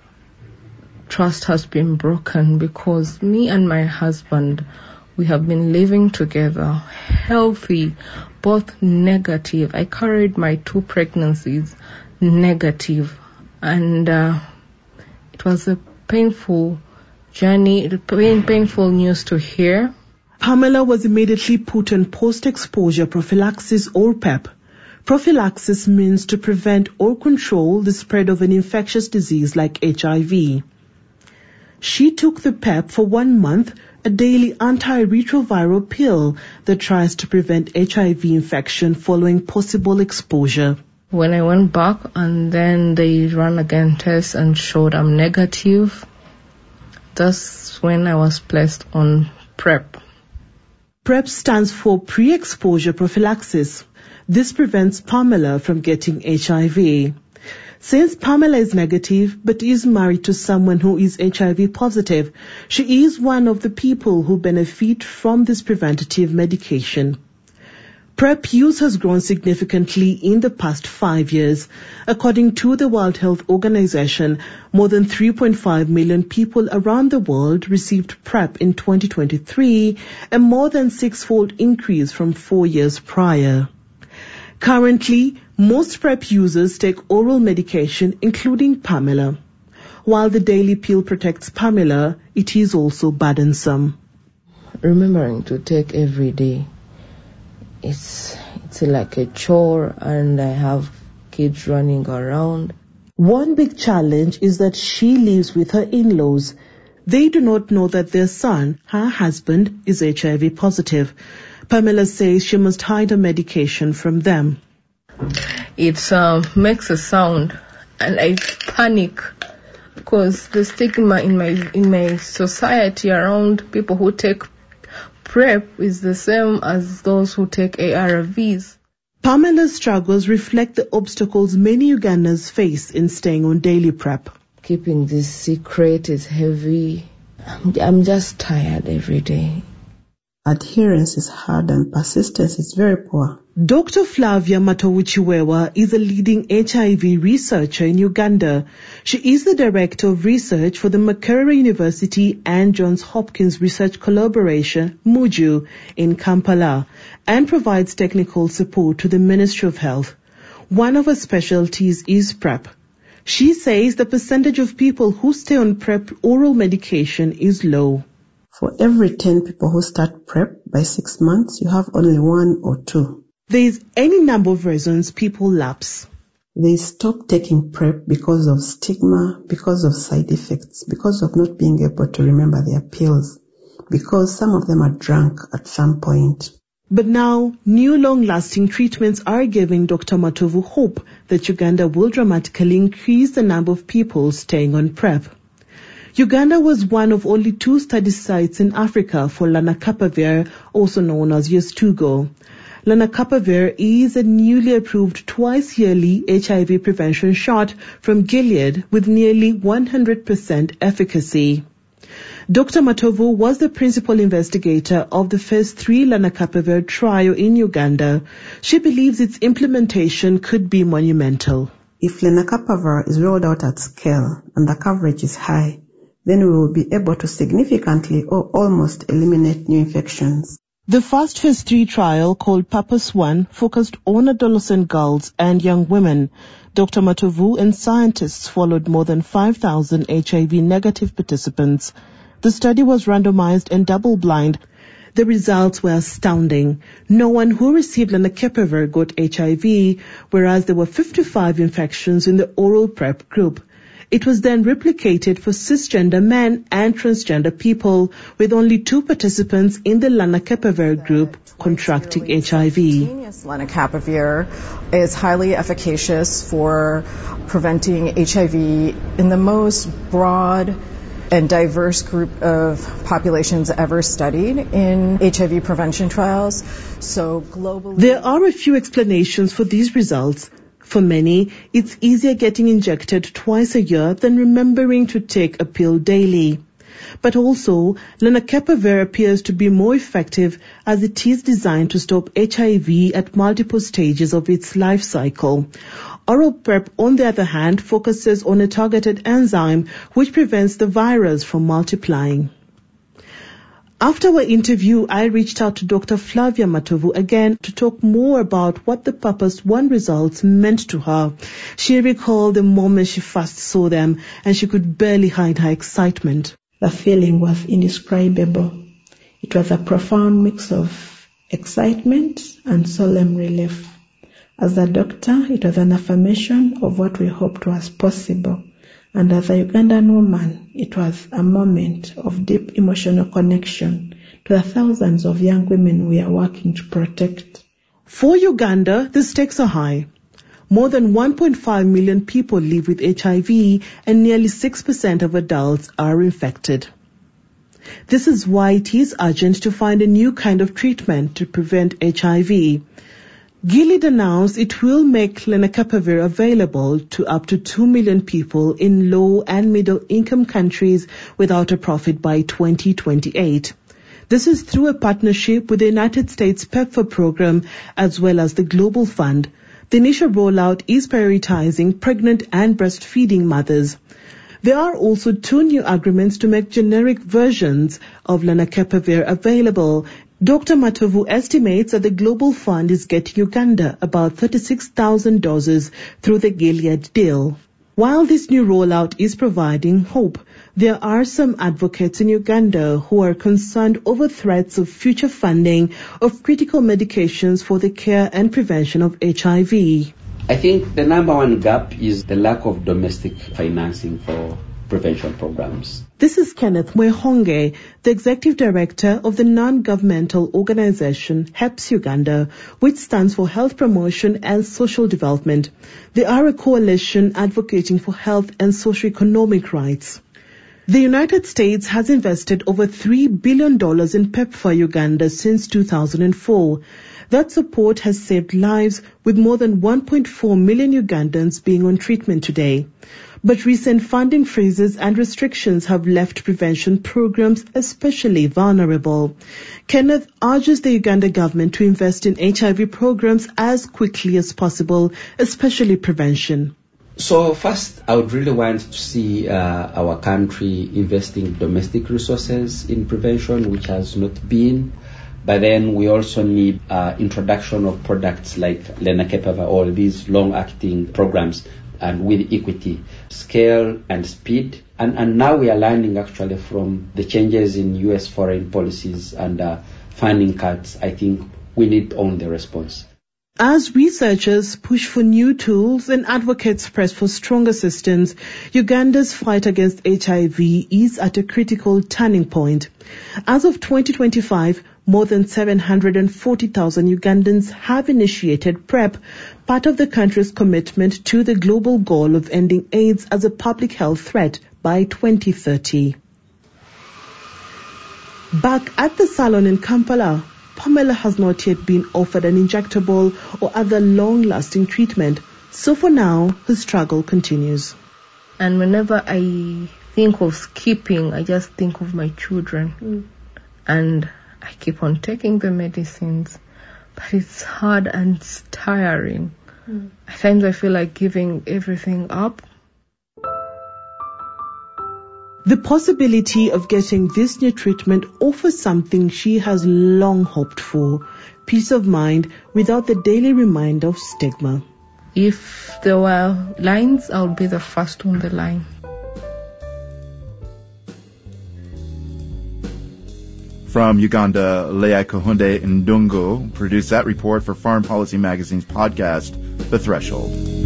trust has been broken because me and my husband, we have been living together, healthy, both negative. I carried my two pregnancies negative, and uh, it was a painful journey, pain, painful news to hear. Pamela was immediately put on post-exposure prophylaxis or PEP. Prophylaxis means to prevent or control the spread of an infectious disease like H I V. She took the PEP for one month, a daily antiretroviral pill that tries to prevent H I V infection following possible exposure. When I went back and then they ran again tests and showed I'm negative, that's when I was placed on PrEP. PrEP stands for pre-exposure prophylaxis. This prevents Pamela from getting H I V. Since Pamela is negative but is married to someone who is H I V positive, she is one of the people who benefit from this preventative medication. PrEP use has grown significantly in the past five years. According to the World Health Organization, more than three point five million people around the world received PrEP in twenty twenty-three, a more than six-fold increase from four years prior. Currently, most PrEP users take oral medication, including Pamela. While the daily pill protects Pamela, it is also burdensome. Remembering to take every day, it's it's like a chore, and I have kids running around. One big challenge is that she lives with her in-laws. They do not know that their son, her husband, is H I V positive. Pamela says she must hide her medication from them. It uh, makes a sound, and I panic because the stigma in my in my society around people who take PrEP is the same as those who take A R Vs. Pamela's struggles reflect the obstacles many Ugandans face in staying on daily PrEP. Keeping this secret is heavy. I'm, I'm just tired every day. Adherence is hard and persistence is very poor. Doctor Flavia Matowuchiwewa is a leading H I V researcher in Uganda. She is the director of research for the Makerere University and Johns Hopkins Research Collaboration, MUJU, in Kampala, and provides technical support to the Ministry of Health. One of her specialties is PrEP. She says the percentage of people who stay on PrEP oral medication is low. For every ten people who start PrEP, by six months, you have only one or two. There is any number of reasons people lapse. They stop taking PrEP because of stigma, because of side effects, because of not being able to remember their pills, because some of them are drunk at some point. But now, new long-lasting treatments are giving Doctor Matovu hope that Uganda will dramatically increase the number of people staying on PrEP. Uganda was one of only two study sites in Africa for lenacapavir, also known as Yeztugo. Lenacapavir is a newly approved twice-yearly H I V prevention shot from Gilead with nearly one hundred percent efficacy. Doctor Matovu was the principal investigator of the phase three lenacapavir trial in Uganda. She believes its implementation could be monumental. If lenacapavir is rolled out at scale and the coverage is high, then we will be able to significantly or almost eliminate new infections. The first phase three trial, called PURPOSE one, focused on adolescent girls and young women. Doctor Matovu and scientists followed more than five thousand H I V-negative participants. The study was randomized and double-blind. The results were astounding. No one who received lenacapavir got H I V, whereas there were fifty-five infections in the oral PrEP group. It was then replicated for cisgender men and transgender people, with only two participants in the lenacapavir group contracting H I V. Lenacapavir is highly efficacious for preventing H I V in the most broad and diverse group of populations ever studied in H I V prevention trials. So globally, there are a few explanations for these results. For many, it's easier getting injected twice a year than remembering to take a pill daily. But also, lenacapavir appears to be more effective as it is designed to stop H I V at multiple stages of its life cycle. Oral PrEP, on the other hand, focuses on a targeted enzyme which prevents the virus from multiplying. After our interview, I reached out to Doctor Flavia Matovu again to talk more about what the PURPOSE one results meant to her. She recalled the moment she first saw them, and she could barely hide her excitement. The feeling was indescribable. It was a profound mix of excitement and solemn relief. As a doctor, it was an affirmation of what we hoped was possible. And as a Ugandan woman, it was a moment of deep emotional connection to the thousands of young women we are working to protect. For Uganda, the stakes are high. More than one point five million people live with H I V and nearly six percent of adults are infected. This is why it is urgent to find a new kind of treatment to prevent H I V. Gilead announced it will make lenacapavir available to up to two million people in low and middle income countries without a profit by twenty twenty-eight. This is through a partnership with the United States PEPFAR program as well as the Global Fund. The initial rollout is prioritizing pregnant and breastfeeding mothers. There are also two new agreements to make generic versions of lenacapavir available. Doctor Matovu estimates that the Global Fund is getting Uganda about thirty-six thousand doses through the Gilead deal. While this new rollout is providing hope, there are some advocates in Uganda who are concerned over threats of future funding of critical medications for the care and prevention of H I V. I think the number one gap is the lack of domestic financing for prevention programs. This is Kenneth Mwehonge, the Executive Director of the non-governmental organization HEPS Uganda, which stands for Health Promotion and Social Development. They are a coalition advocating for health and socio-economic rights. The United States has invested over three billion dollars in PEPFAR Uganda since two thousand four. That support has saved lives, with more than one point four million Ugandans being on treatment today. But recent funding freezes and restrictions have left prevention programs especially vulnerable. Kenneth urges the Uganda government to invest in H I V programs as quickly as possible, especially prevention. So first, I would really want to see uh, our country investing domestic resources in prevention, which has not been. But then we also need uh, introduction of products like lenacapavir, all these long-acting programs, and with equity, scale and speed. And, and now we are learning actually from the changes in U S foreign policies and uh, funding cuts. I think we need to own the response. As researchers push for new tools and advocates press for stronger systems, Uganda's fight against H I V is at a critical turning point. As of twenty twenty-five, more than seven hundred forty thousand Ugandans have initiated PrEP, part of the country's commitment to the global goal of ending AIDS as a public health threat by twenty thirty. Back at the salon in Kampala, Pamela has not yet been offered an injectable or other long-lasting treatment, so for now, her struggle continues. And whenever I think of skipping, I just think of my children. Mm. And I keep on taking the medicines, but it's hard and it's tiring. Mm. At times I feel like giving everything up. The possibility of getting this new treatment offers something she has long hoped for, peace of mind without the daily reminder of stigma. If there were lines, I'll be the first on the line. From Uganda, Leah Kahunde Ndungu produced that report for Foreign Policy Magazine's podcast, The Threshold.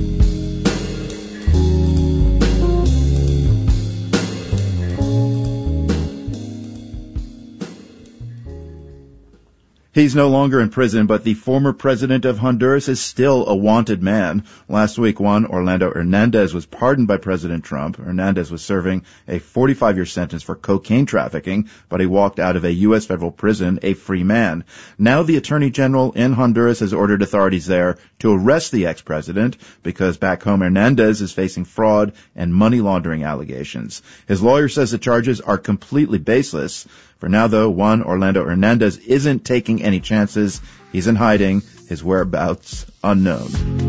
He's no longer in prison, but the former president of Honduras is still a wanted man. Last week, Juan Orlando Hernandez was pardoned by President Trump. Hernandez was serving a forty-five-year sentence for cocaine trafficking, but he walked out of a U S federal prison a free man. Now the Attorney General in Honduras has ordered authorities there to arrest the ex-president because back home Hernandez is facing fraud and money laundering allegations. His lawyer says the charges are completely baseless. For now, though, Juan Orlando Hernandez isn't taking any chances. He's in hiding, his whereabouts unknown.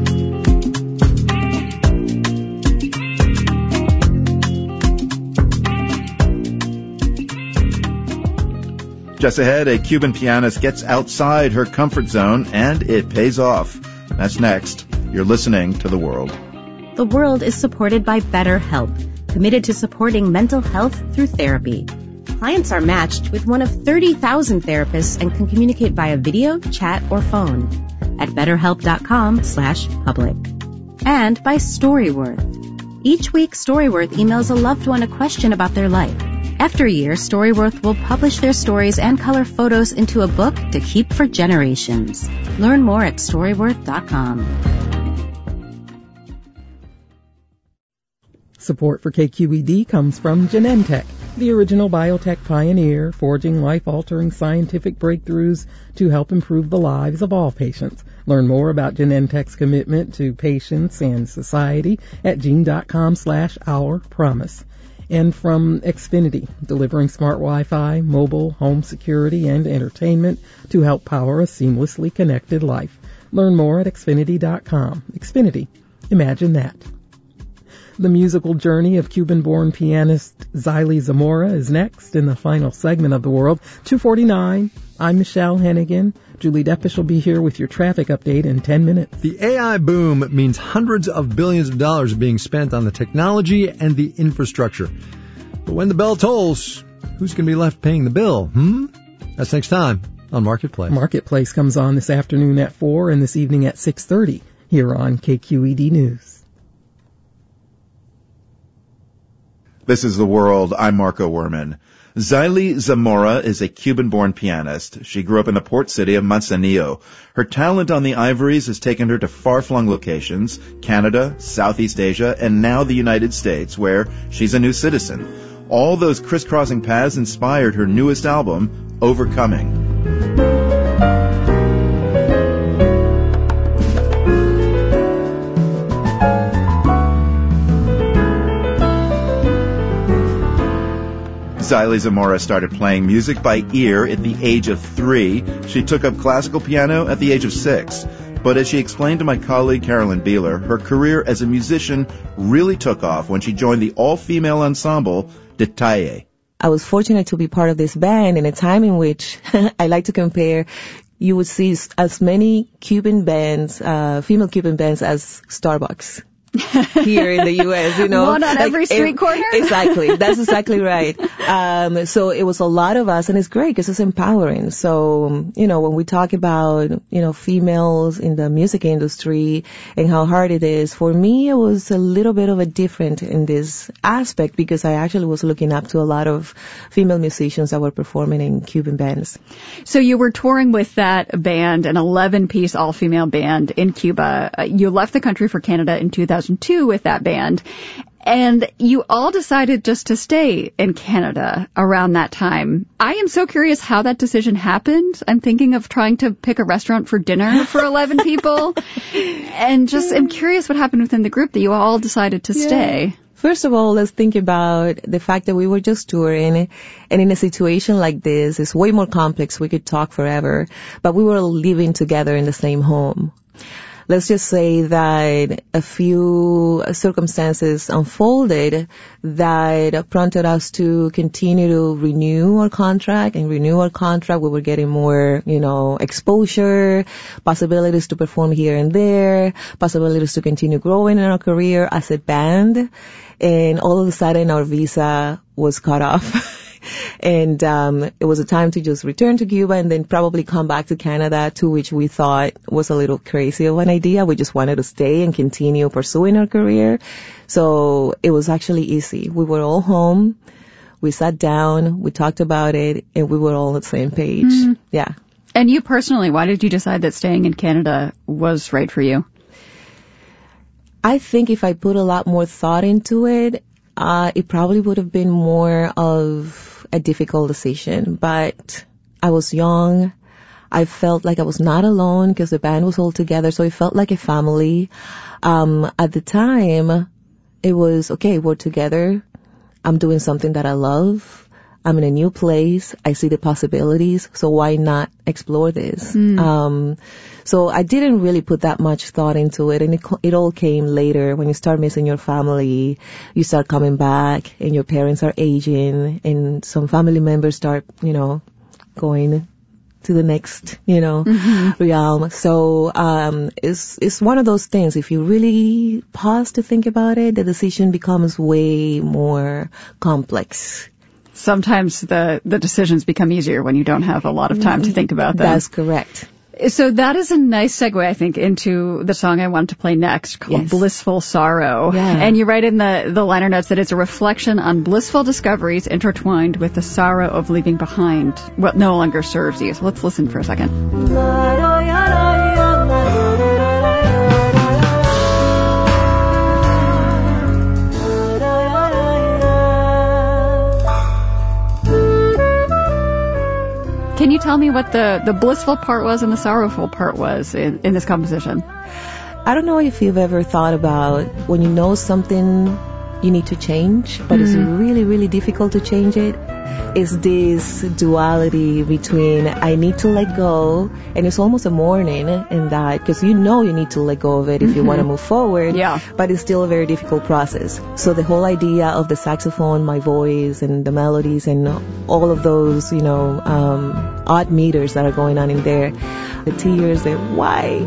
Just ahead, a Cuban pianist gets outside her comfort zone, and it pays off. That's next. You're listening to The World. The World is supported by BetterHelp, committed to supporting mental health through therapy. Clients are matched with one of thirty thousand therapists and can communicate via video, chat, or phone. at betterhelp.com slash public. And by Storyworth. Each week, Storyworth emails a loved one a question about their life. After a year, Storyworth will publish their stories and color photos into a book to keep for generations. Learn more at storyworth dot com. Support for K Q E D comes from Genentech, the original biotech pioneer, forging life-altering scientific breakthroughs to help improve the lives of all patients. Learn more about Genentech's commitment to patients and society at gene.com slash our promise. And from Xfinity, delivering smart Wi-Fi, mobile, home security, and entertainment to help power a seamlessly connected life. Learn more at xfinity dot com. Xfinity. Imagine that. The musical journey of Cuban-born pianist Xylee Zamora is next in the final segment of The World. two forty-nine. I'm Michelle Hennigan. Julie Deppish will be here with your traffic update in ten minutes. The A I boom means hundreds of billions of dollars are being spent on the technology and the infrastructure. But when the bell tolls, who's going to be left paying the bill? Hmm? That's next time on Marketplace. Marketplace comes on this afternoon at four and this evening at six thirty here on K Q E D News. This is The World. I'm Marco Werman. Xylee Zamora is a Cuban-born pianist. She grew up in the port city of Manzanillo. Her talent on the ivories has taken her to far-flung locations, Canada, Southeast Asia, and now the United States, where she's a new citizen. All those crisscrossing paths inspired her newest album, Overcoming. Xylee Zamora started playing music by ear at the age of three. She took up classical piano at the age of six. But as she explained to my colleague Carolyn Beeler, her career as a musician really took off when she joined the all-female ensemble Detalle. I was fortunate to be part of this band in a time in which I like to compare. You would see as many Cuban bands, uh, female Cuban bands as Starbucks. Here in the U S, you know. One on like, every street it, corner? Exactly. That's exactly right. Um, so it was a lot of us, and it's great because it's empowering. So, you know, when we talk about, you know, females in the music industry and how hard it is, for me, it was a little bit of a different in this aspect because I actually was looking up to a lot of female musicians that were performing in Cuban bands. So you were touring with that band, an eleven-piece all-female band in Cuba. Uh, you left the country for Canada in two thousand two with that band, and you all decided just to stay in Canada around that time. I am so curious how that decision happened. I'm thinking of trying to pick a restaurant for dinner for eleven people, and just am curious what happened within the group that you all decided to yeah. stay. First of all, let's think about the fact that we were just touring, and in a situation like this, it's way more complex. We could talk forever, but we were living together in the same home. Let's just say that a few circumstances unfolded that prompted us to continue to renew our contract and renew our contract. We were getting more, you know, exposure, possibilities to perform here and there, possibilities to continue growing in our career as a band. And all of a sudden our visa was cut off. And um it was a time to just return to Cuba and then probably come back to Canada, to which we thought was a little crazy of an idea. We just wanted to stay and continue pursuing our career. So it was actually easy. We were all home. We sat down, we talked about it, and we were all on the same page. Mm. Yeah. And you personally, why did you decide that staying in Canada was right for you? I think if I put a lot more thought into it, uh it probably would have been more of a difficult decision, but I was young. I felt like I was not alone because the band was all together, so it felt like a family. Um, at the time, it was, okay, we're together. I'm doing something that I love. I'm in a new place. I see the possibilities, so why not explore this? Mm. Um, so I didn't really put that much thought into it, and it, it all came later. When you start missing your family, you start coming back, and your parents are aging, and some family members start, you know, going to the next, you know, mm-hmm. realm. So um, it's it's one of those things. If you really pause to think about it, the decision becomes way more complex. Sometimes the, the decisions become easier when you don't have a lot of time to think about them. That's correct. So that is a nice segue, I think, into the song I want to play next, called yes. Blissful Sorrow. Yeah. And you write in the, the liner notes that it's a reflection on blissful discoveries intertwined with the sorrow of leaving behind what no longer serves you. So let's listen for a second. Can you tell me what the, the blissful part was and the sorrowful part was in, in this composition? I don't know if you've ever thought about when you know something you need to change, but mm. it's really, really difficult to change it. It's this duality between I need to let go, and it's almost a mourning in that, because you know you need to let go of it if mm-hmm. you want to move forward, yeah. but it's still a very difficult process. So the whole idea of the saxophone, my voice, and the melodies, and all of those, you know, um, odd meters that are going on in there, the tears, the why.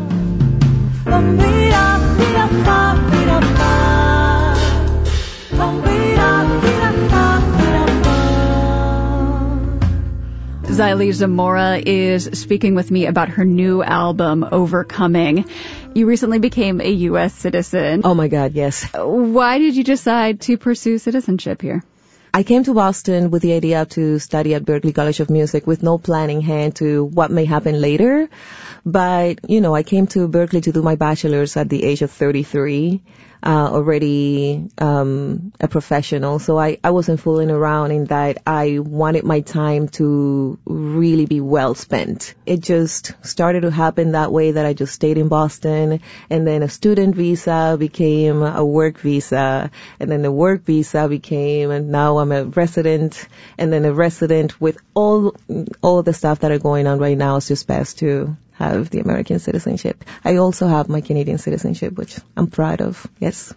Xylee Zamora is speaking with me about her new album, Overcoming. You recently became a U S citizen. Oh my God, yes. Why did you decide to pursue citizenship here? I came to Boston with the idea to study at Berklee College of Music with no plan in hand to what may happen later. But, you know, I came to Berklee to do my bachelor's at the age of thirty-three, uh, already um, a professional. So I, I wasn't fooling around in that I wanted my time to really be well spent. It just started to happen that way, that I just stayed in Boston, and then a student visa became a work visa, and then the work visa became, and now I'm a resident, and then a resident with all all the stuff that are going on right now. It's just best to have the American citizenship. I also have my Canadian citizenship, which I'm proud of. Yes.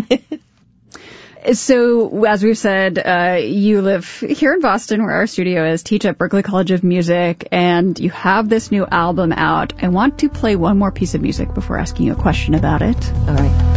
So, as we've said, uh, you live here in Boston, where our studio is, teach at Berklee College of Music, and you have this new album out. I want to play one more piece of music before asking you a question about it. All right.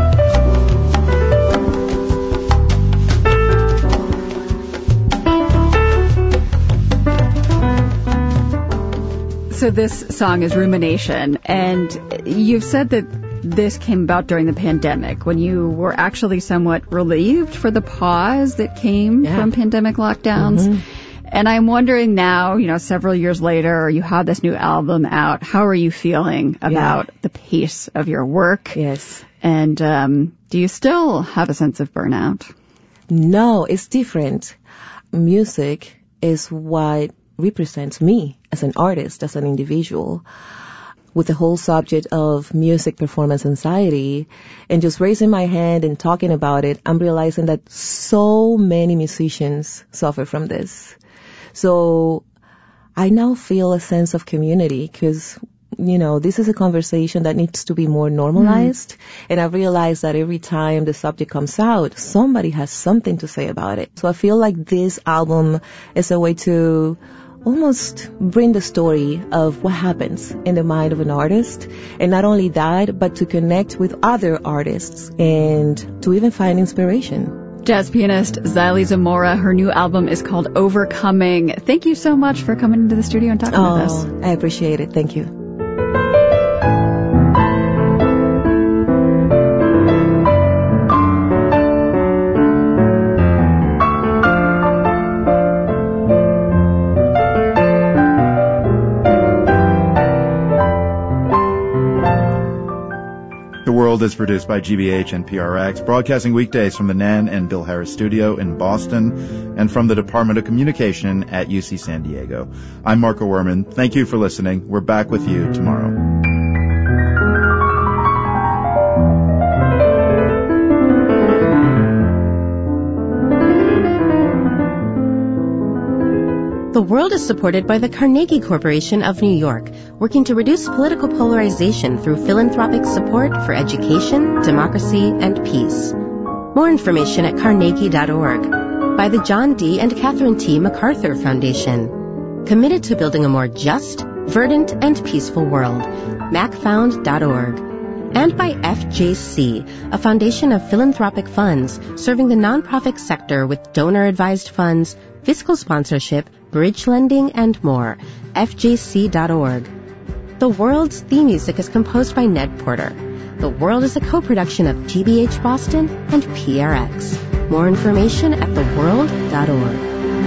So this song is Rumination, and you've said that this came about during the pandemic, when you were actually somewhat relieved for the pause that came yeah. from pandemic lockdowns. Mm-hmm. And I'm wondering now, you know, several years later, you have this new album out. How are you feeling about yeah. the pace of your work? Yes. And um, do you still have a sense of burnout? No, it's different. Music is what represents me as an artist, as an individual. With the whole subject of music performance anxiety, and just raising my hand and talking about it, I'm realizing that so many musicians suffer from this. So I now feel a sense of community, because, you know, this is a conversation that needs to be more normalized. Mm. And I realize that every time the subject comes out, somebody has something to say about it. So I feel like this album is a way to almost bring the story of what happens in the mind of an artist. And not only that, but to connect with other artists and to even find inspiration. Jazz pianist Xylee Zamora, her new album is called Overcoming. Thank you so much for coming into the studio and talking oh, with us. I appreciate it. Thank you. Is produced by G B H and P R X, broadcasting weekdays from the Nan and Bill Harris studio in Boston and from the Department of Communication at U C San Diego. I'm Marco Werman. Thank you for listening. We're back with you tomorrow. The World is supported by the Carnegie Corporation of New York, working to reduce political polarization through philanthropic support for education, democracy, and peace. More information at carnegie dot org. By the John D. and Catherine T. MacArthur Foundation. Committed to building a more just, verdant, and peaceful world. mac found dot org. And by F J C, a foundation of philanthropic funds serving the nonprofit sector with donor-advised funds, fiscal sponsorship, bridge lending, and more. F J C dot org. The World's theme music is composed by Ned Porter. The World is a co-production of G B H Boston and P R X. More information at the world dot org.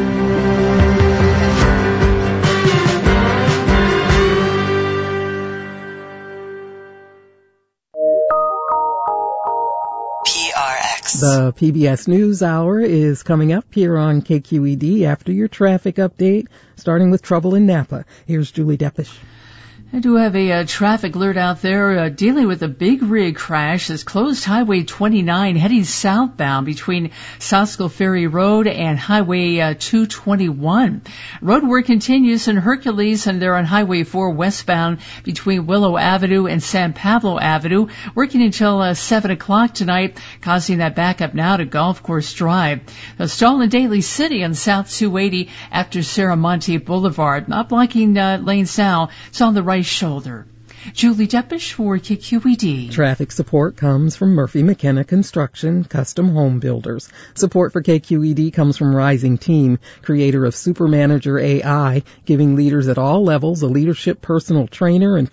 The P B S NewsHour is coming up here on K Q E D after your traffic update, starting with trouble in Napa. Here's Julie Deppish. I do have a uh, traffic alert out there uh, dealing with a big rig crash that's closed Highway twenty-nine heading southbound between Sosco Ferry Road and Highway uh, two twenty-one. Road work continues in Hercules, and they're on Highway four westbound between Willow Avenue and San Pablo Avenue, working until uh, seven o'clock tonight, causing that backup now to Golf Course Drive. The stall in Daly City on South two eighty after Serramonte Boulevard, not blocking uh, lanes now. It's on the right shoulder. Julie Deppish for K Q E D. Traffic support comes from Murphy McKenna Construction, Custom Home Builders. Support for K Q E D comes from Rising Team, creator of Supermanager A I, giving leaders at all levels a leadership personal trainer and